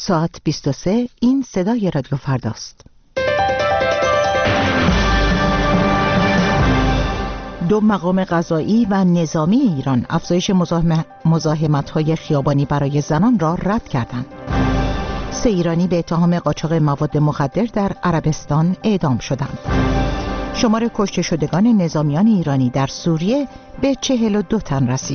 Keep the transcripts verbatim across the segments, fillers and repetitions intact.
ساعت بیست و سه. این صدای رادیو فرداست. دو مقام قضایی و نظامی ایران افزایش مزاحمت‌های خیابانی برای زنان را رد کردند. سه ایرانی به اتهام قاچاق مواد مخدر در عربستان اعدام شدند. شمار کشته شدگان نظامیان ایرانی در سوریه به چهل و دو تن رسید.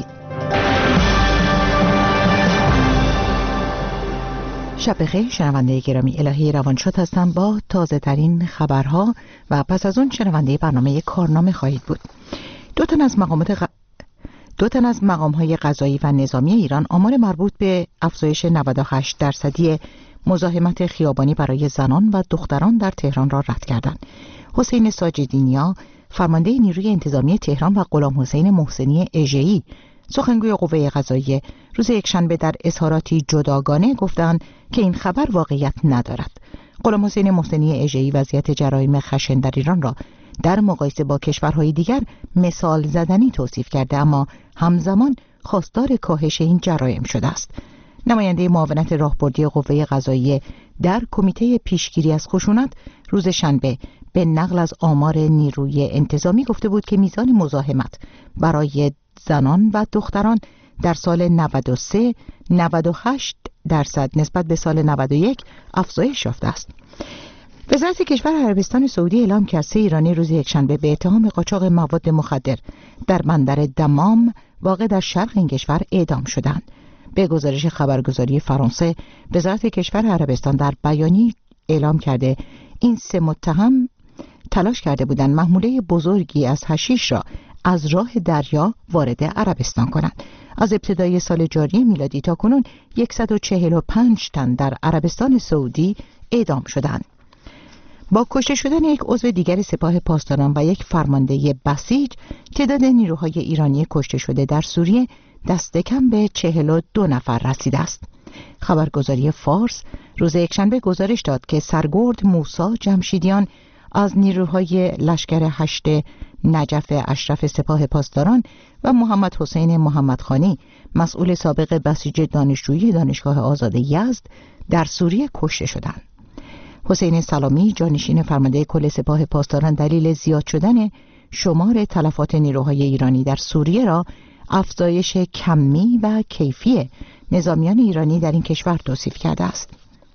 شب بخیر شنونده گرامی، الهی روانشاد هستم با تازه ترین خبرها و پس از اون شنونده برنامه کارنامه خواهید بود. دو تن از مقامات غ... دو تن از مقام‌های قضایی و نظامی ایران آمار مربوط به افزایش نود و هشت درصدی مزاحمت خیابانی برای زنان و دختران در تهران را رد کردند. حسین ساجدینیا فرمانده نیروی انتظامی تهران و غلام حسین محسنی اژه‌ای سخنگوی قوه قضاییه روز یکشنبه در اظهاراتی جداگانه گفتند که این خبر واقعیت ندارد. غلام حسین محسنی اژه‌ای وضعیت جرایم خشن در ایران را در مقایسه با کشورهای دیگر مثال زدنی توصیف کرده، اما همزمان خواستار کاهش این جرایم شده است. نماینده معاونت راهبردی قوه قضاییه در کمیته پیشگیری از خشونت روز شنبه به نقل از آمار نیروی انتظامی گفته بود که میزان مزاحمت برای زنان و دختران در سال نود و سه نود و هشت درصد نسبت به سال نود و یک افزایش یافته است. وزارت کشور عربستان سعودی اعلام کرد سه ایرانی روز یکشنبه به اتهام قاچاق مواد مخدر در بندر دمام واقع در شرق این کشور اعدام شدند. به گزارش خبرگزاری فرانسه، وزارت کشور عربستان در بیانیه اعلام کرده این سه متهم تلاش کرده بودند محموله بزرگی از حشیش را از راه دریا وارد عربستان کنند. از ابتدای سال جاری میلادی تا کنون صد و چهل و پنج تن در عربستان سعودی اعدام شدند. با کشته شدن یک عضو دیگر سپاه پاسداران و یک فرمانده بسیج، تعداد نیروهای ایرانی کشته شده در سوریه دست کم به چهل و دو نفر رسیده است. خبرگزاری فارس روز یکشنبه گزارش داد که سرگرد موسی جمشیدیان از نیروهای لشکر هشت نجف اشرف سپاه پاسداران و محمد حسین محمدخانی مسئول سابق بسیج دانشجویی دانشگاه آزاد یزد در سوریه کشته شدند. حسین سلامی جانشین فرمانده کل سپاه پاسداران دلیل زیاد شدن شمار تلفات نیروهای ایرانی در سوریه را افزایش کمی و کیفی نظامیان ایرانی در این کشور توصیف کرده است.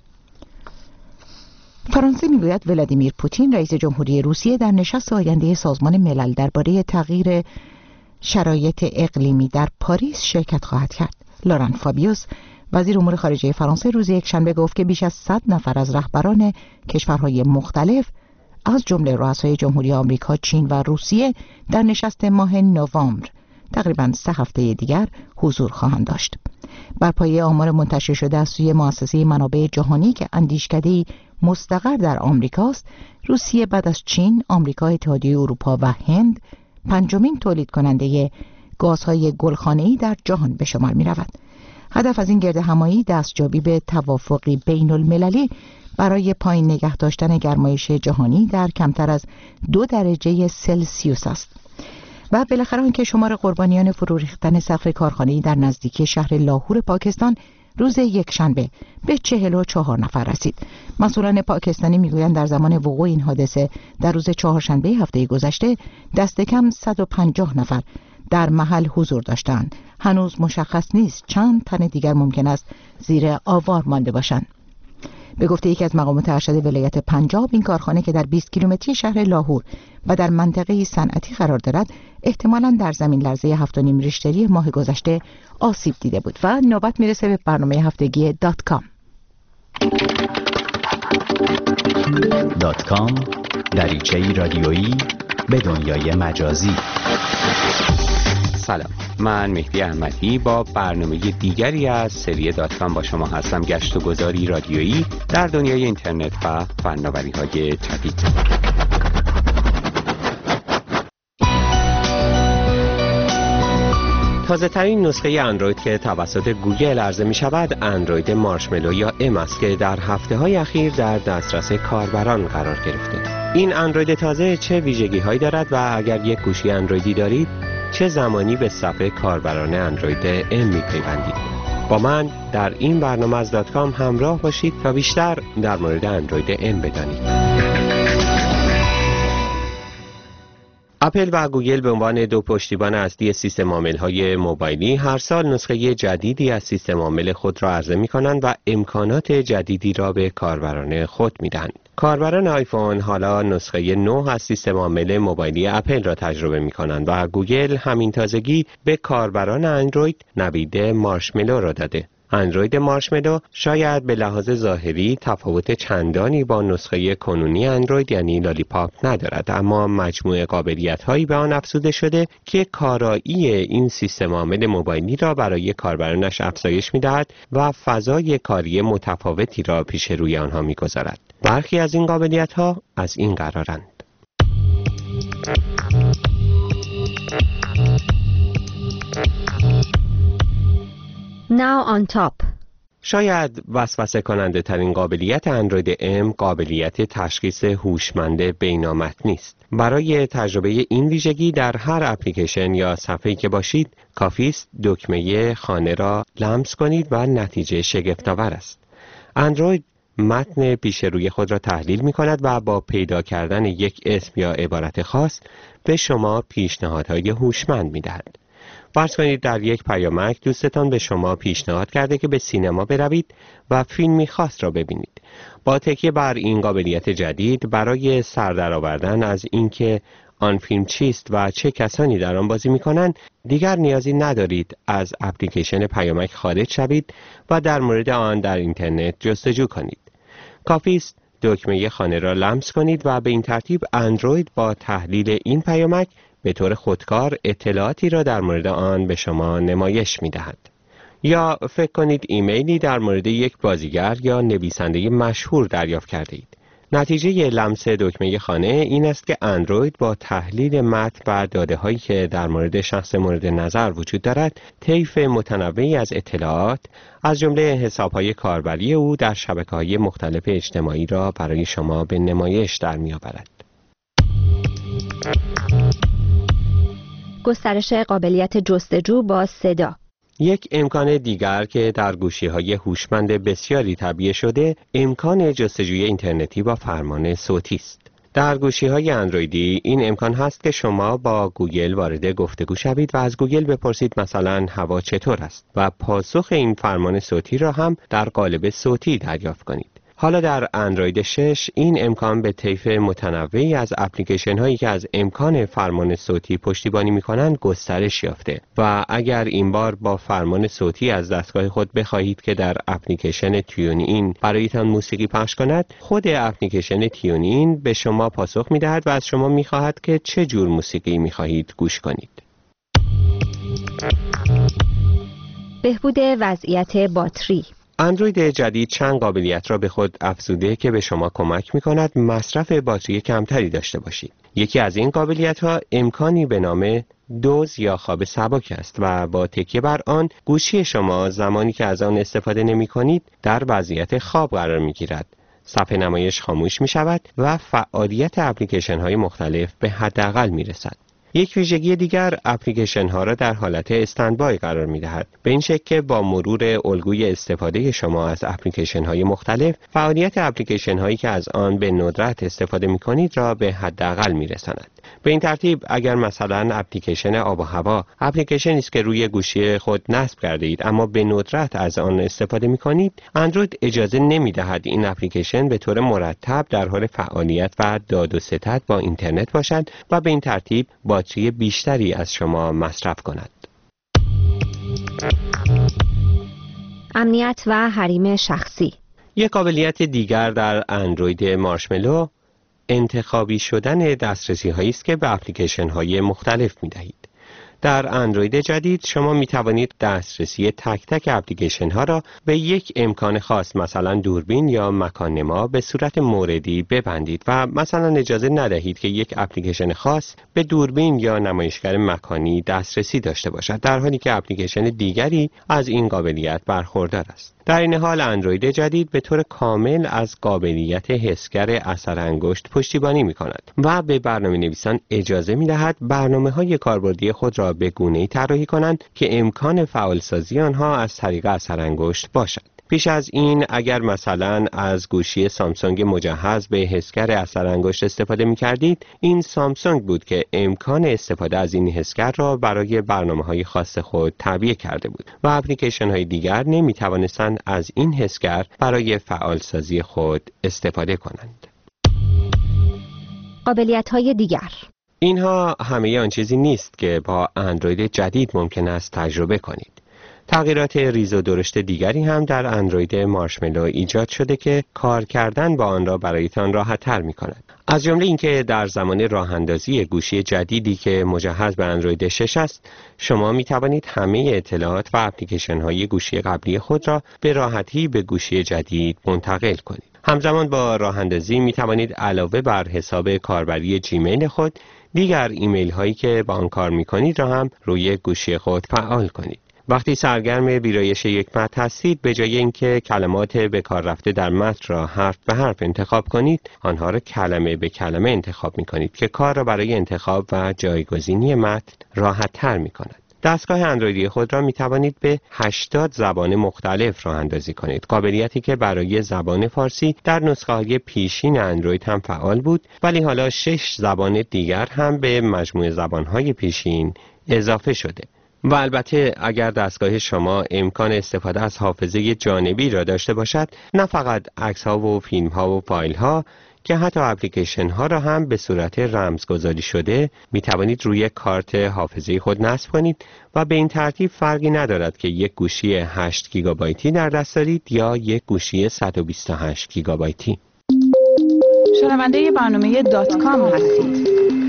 فرانسه میگوید ولادیمیر پوتین رئیس جمهوری روسیه در نشست آینده سازمان ملل درباره تغییر شرایط اقلیمی در پاریس شرکت خواهد کرد. لوران فابیوس وزیر امور خارجه فرانسه روز یکشنبه گفت که بیش از صد نفر از رهبران کشورهای مختلف از جمله رؤسای جمهوری آمریکا، چین و روسیه در نشست ماه نوامبر تقریباً سه هفته دیگر حضور خواهند داشت. بر پایه آمار منتشر شده از سوی مؤسسه منابع جهانی که اندیشکده‌ای مستقر در آمریکاست، روسیه بعد از چین، آمریکا، اتحادیه اروپا و هند پنجمین تولید کننده گازهای گلخانه‌ای در جهان به شمار می‌رود. هدف از این گردهمایی دستیابی به توافقی بین المللی برای پایین نگه داشتن گرمایش جهانی در کمتر از دو درجه سلسیوس است. و بالاخره آنکه شمار قربانیان فرو ریختن سقف کارخانه‌ای در نزدیکی شهر لاهور پاکستان روز یکشنبه به چهل و چهار نفر رسید. مسئولان پاکستانی میگویند در زمان وقوع این حادثه در روز چهارشنبه هفته گذشته دست کم صد و پنجاه نفر در محل حضور داشتند. هنوز مشخص نیست چند تن دیگر ممکن است زیر آوار مانده باشند. به گفته یکی از مقامات ارشد ولایت پنجاب، این کارخانه که در بیست کیلومتری شهر لاهور و در منطقه صنعتی قرار دارد احتمالاً در زمین لرزه هفت و نیم ریشتری ماه گذشته آسیب دیده بود. و نوبت میرسه به برنامه هفتگی دات کام. دات کام دریچه‌ای رادیویی به دنیای مجازی. سلام، من مهدی احمدی با برنامه دیگری از سری دات کام با شما هستم. گشت و گذاری رادیویی در دنیای اینترنت و فناوری‌های جدید. تازه ترین نسخه اندروید که توسط گوگل عرضه می شود اندروید مارشملو یا ام است که در هفته های اخیر در دسترس کاربران قرار گرفته. این اندروید تازه چه ویژگی هایی دارد و اگر یک گوشی اندرویدی دارید چه زمانی به صفحه کاربران اندروید ام می پیوندید؟ با من در این برنامه از دات کام همراه باشید تا بیشتر در مورد اندروید ام بدانید. اپل و گوگل به عنوان دو پشتیبان اصلی سیستم عامل‌های موبایلی هر سال نسخه جدیدی از سیستم عامل خود را عرضه می‌کنند و امکانات جدیدی را به کاربران خود می‌دهند. کاربران آیفون حالا نسخه نه از سیستم عامل موبایلی اپل را تجربه می‌کنند و گوگل همین تازگی به کاربران اندروید نوید مارشملو را داده. اندروید مارشملو شاید به لحاظ ظاهری تفاوت چندانی با نسخه کنونی اندروید یعنی لالیپاپ ندارد، اما مجموعه قابلیت‌هایی به آن افزوده شده که کارایی این سیستم عامل موبایلی را برای کاربرانش افزایش می‌دهد و فضای کاری متفاوتی را پیش روی آنها می‌گذارد. برخی از این قابلیت‌ها از این قرارند: Now on top. شاید وسوسه کننده ترین قابلیت اندروید ام قابلیت تشخیص هوشمند بینامتنی است. برای تجربه این ویژگی در هر اپلیکیشن یا صفحه‌ای که باشید، کافی است دکمه خانه را لمس کنید و نتیجه شگفت‌آور است. اندروید متن پیش روی خود را تحلیل می کند و با پیدا کردن یک اسم یا عبارت خاص به شما پیشنهادهای هوشمند می دهد. فرض کنید در یک پیامک دوستتان به شما پیشنهاد کرده که به سینما بروید و فیلمی خاص را ببینید. با تکیه بر این قابلیت جدید برای سر درآوردن از اینکه آن فیلم چیست و چه کسانی در آن بازی می‌کنند، دیگر نیازی ندارید از اپلیکیشن پیامک خارج شوید و در مورد آن در اینترنت جستجو کنید. کافی است دکمه خانه را لمس کنید و به این ترتیب اندروید با تحلیل این پیامک به طور خودکار اطلاعاتی را در مورد آن به شما نمایش می‌دهد. یا فکر کنید ایمیلی در مورد یک بازیگر یا نویسنده مشهور دریافت کرده اید. نتیجه لمس دکمه خانه این است که اندروید با تحلیل متن و داده‌هایی که در مورد شخص مورد نظر وجود دارد، طیف متنوعی از اطلاعات از جمله حساب‌های کاربری او در شبکه‌های مختلف اجتماعی را برای شما به نمایش در می‌آورد. گسترش قابلیت جستجو با صدا. یک امکان دیگر که در گوشی‌های هوشمند بسیاری تعبیه شده، امکان جستجوی اینترنتی با فرمان صوتی است. در گوشی‌های اندرویدی این امکان هست که شما با گوگل وارد گفتگو شوید و از گوگل بپرسید مثلا هوا چطور است و پاسخ این فرمان صوتی را هم در قالب صوتی دریافت کنید. حالا در اندروید شش این امکان به طیف متنوعی از اپلیکیشن هایی که از امکان فرمان صوتی پشتیبانی می‌کنند گسترش یافته و اگر این بار با فرمان صوتی از دستگاه خود بخواهید که در اپلیکیشن تیون این برایتان موسیقی پخش کند، خود اپلیکیشن تیون این به شما پاسخ می‌دهد و از شما می‌خواهد که چه جور موسیقی می‌خواهید گوش کنید. بهبود وضعیت باتری. اندروید جدید چند قابلیت را به خود افزوده که به شما کمک می‌کند مصرف باتری کمتری داشته باشید. یکی از این قابلیت‌ها امکانی به نام دوز یا خواب سبک است و با تکیه بر آن گوشی شما زمانی که از آن استفاده نمی‌کنید در وضعیت خواب قرار می‌گیرد. صفحه نمایش خاموش می‌شود و فعالیت اپلیکیشن‌های مختلف به حداقل می‌رسد. یک ویژگی دیگر اپلیکیشن ها را در حالت استندبای قرار می دهد. به این شکل که با مرور الگوی استفاده شما از اپلیکیشن های مختلف، فعالیت اپلیکیشن هایی که از آن به ندرت استفاده می کنید را به حداقل می رساند. به این ترتیب اگر مثلا اپلیکیشن آب و هوا اپلیکیشنی است که روی گوشی خود نصب کرده اید اما به ندرت از آن استفاده می کنید، اندروید اجازه نمی دهد این اپلیکیشن به طور مرتب در حال فعالیت و داد و ستد با اینترنت باشد و به این ترتیب باتری بیشتری از شما مصرف کند. امنیت و حریم شخصی. یک قابلیت دیگر در اندروید مارشملو انتخابی شدن دسترسی هایی است که به اپلیکیشن های مختلف می دهید. در اندروید جدید شما می توانید دسترسی تک تک اپلیکیشن ها را به یک امکان خاص مثلا دوربین یا مکان نما به صورت موردی ببندید و مثلا اجازه ندهید که یک اپلیکیشن خاص به دوربین یا نمایشگر مکانی دسترسی داشته باشد، در حالی که اپلیکیشن دیگری از این قابلیت برخوردار است. در این حال اندروید جدید به طور کامل از قابلیت حسگر اثر انگشت پشتیبانی می کند و به برنامه نویسان اجازه می دهد برنامه های کاربردی خود را را به گونه‌ای طراحی کنند که امکان فعالسازی آنها از طریق اثرانگشت باشد. پیش از این اگر مثلا از گوشی سامسونگ مجهز به حسگر اثرانگشت استفاده می کردید، این سامسونگ بود که امکان استفاده از این حسگر را برای برنامه‌های خاص خود تعبیه کرده بود و اپلیکیشن‌های دیگر نمی توانستند از این حسگر برای فعالسازی خود استفاده کنند. قابلیت‌های دیگر. اینها همه آن چیزی نیست که با اندروید جدید ممکن است تجربه کنید. تغییرات ریز و درشت دیگری هم در اندروید مارشملو ایجاد شده که کار کردن با آن را برایتان راحت تر می کند. از جمله اینکه در زمان راه اندازی گوشی جدیدی که مجهز به اندروید شش است، شما می توانید همه اطلاعات و اپلیکیشن های گوشی قبلی خود را به راحتی به گوشی جدید منتقل کنید. همزمان با راه اندازی می توانید علاوه بر حساب کاربری جیمیل خود، دیگر ایمیل هایی که با آن کار می کنید را هم روی گوشی خود فعال کنید. وقتی سرگرم ویرایش یک متن هستید، به جای اینکه کلمات به کار رفته در متن را حرف به حرف انتخاب کنید، آنها را کلمه به کلمه انتخاب می کنید که کار را برای انتخاب و جایگزینی متن راحت تر می کند. دستگاه اندرویدی خود را می توانید به هشتاد زبان مختلف راه اندازی کنید، قابلیتی که برای زبان فارسی در نسخه های پیشین اندروید هم فعال بود، ولی حالا شش زبان دیگر هم به مجموع زبان های پیشین اضافه شده. و البته اگر دستگاه شما امکان استفاده از حافظه جانبی را داشته باشد، نه فقط عکس ها و فیلم ها و فایل ها که حتی اپلیکیشن ها را هم به صورت رمزگذاری شده می توانید روی کارت حافظه خود نصب کنید و به این ترتیب فرقی ندارد که یک گوشی هشت گیگابایتی در دست دارید یا یک گوشی صد و بیست و هشت گیگابایتی. شنونده برنامه دات کام هستید.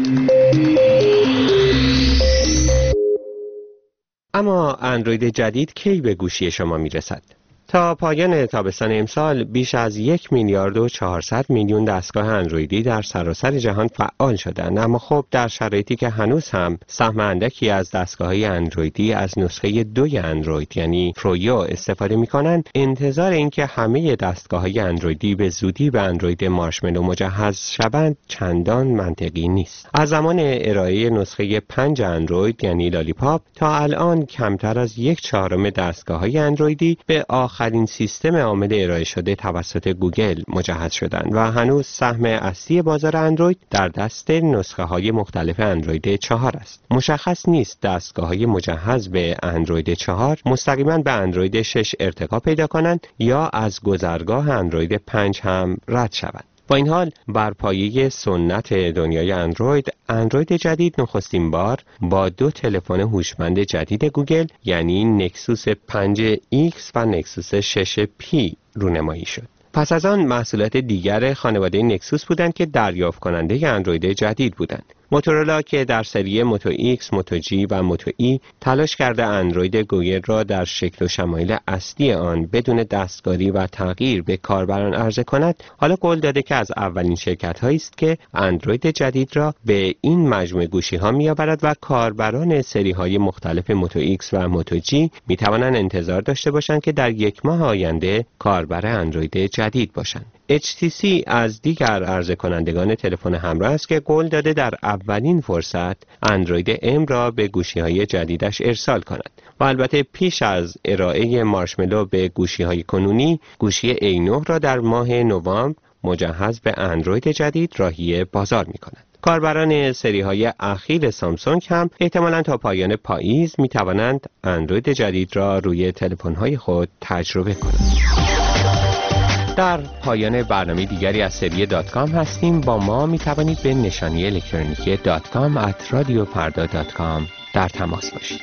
اما اندروید جدید کی به گوشی شما میرسد؟ تا پایان تابستان امسال بیش از یک میلیارد و چهارصد میلیون دستگاه اندرویدی در سراسر جهان فعال شدند، اما خب در شرایطی که هنوز هم سهم اندکی از دستگاه‌های اندرویدی از نسخه دوی اندروید یعنی پرویو استفاده می‌کنند، انتظار اینکه همه دستگاه‌های اندرویدی به زودی به اندروید مارشملو مجهز شوند چندان منطقی نیست. از زمان ارائه نسخه پنج اندروید یعنی لالیپاپ تا الان کمتر از یک چهارم دستگاه‌های اندرویدی به آخرین سیستم عامل ارائه شده توسط گوگل مجهز شدند و هنوز سهم اصلی بازار اندروید در دست نسخه های مختلف اندروید چهار است. مشخص نیست دستگاه های مجهز به اندروید چهار مستقیما به اندروید شش ارتقا پیدا کنند یا از گذرگاه اندروید پنج هم رد شوند. با این حال بر پایه سنت دنیای اندروید، اندروید جدید نخستین بار با دو تلفن هوشمند جدید گوگل یعنی نکسوس پنج ایکس و نکسوس شش پی رونمایی شد. پس از آن محصولات دیگر خانواده نکسوس بودند که دریافت کننده اندروید جدید بودند. موتورولا که در سری موتو ایکس، موتو جی و موتو ای تلاش کرده اندروید گوگل را در شکل و شمایل اصلی آن بدون دستکاری و تغییر به کاربران عرضه کند، حالا قول داده که از اولین شرکت‌هایی است که اندروید جدید را به این مجموعه گوشی‌ها می‌آورد و کاربران سری‌های مختلف موتو ایکس و موتو جی می‌توانند انتظار داشته باشند که در یک ماه آینده کاربر اندروید جدید باشند. اچ تی سی از دیگر عرضه کنندگان تلفن همراه است که قول داده در اولین فرصت اندروید ام را به گوشی‌های جدیدش ارسال کند و البته پیش از ارائه مارشملو به گوشی‌های کنونی، گوشی ای نه را در ماه نوامبر مجهز به اندروید جدید راهی بازار می‌کند. کاربران سری‌های اخیر سامسونگ هم احتمالاً تا پایان پاییز می‌توانند اندروید جدید را روی تلفن‌های خود تجربه کنند. در پایان برنامه دیگری از سری دات کام هستیم. با ما می توانید به نشانی الکترونیکی دات کام ات رادیو فردا دات کام در تماس باشید.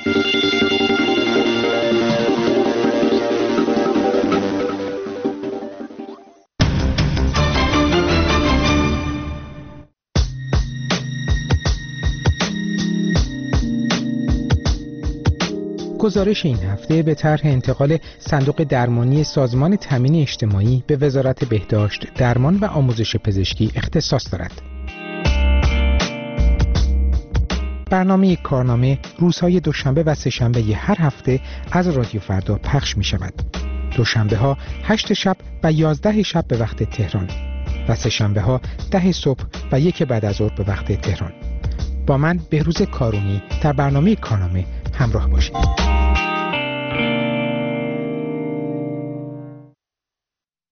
گزارش این هفته به طرح انتقال صندوق درمانی سازمان تامین اجتماعی به وزارت بهداشت، درمان و آموزش پزشکی اختصاص دارد. برنامه کارنامه روزهای دوشنبه و سه‌شنبه هر هفته از رادیو فردا پخش می شود. دوشنبه ها هشت شب و یازده شب به وقت تهران و سه‌شنبه ها ده صبح و یک بعد از ظهر به وقت تهران. با من بهروز کارونی در برنامه کارنامه همراه باشید.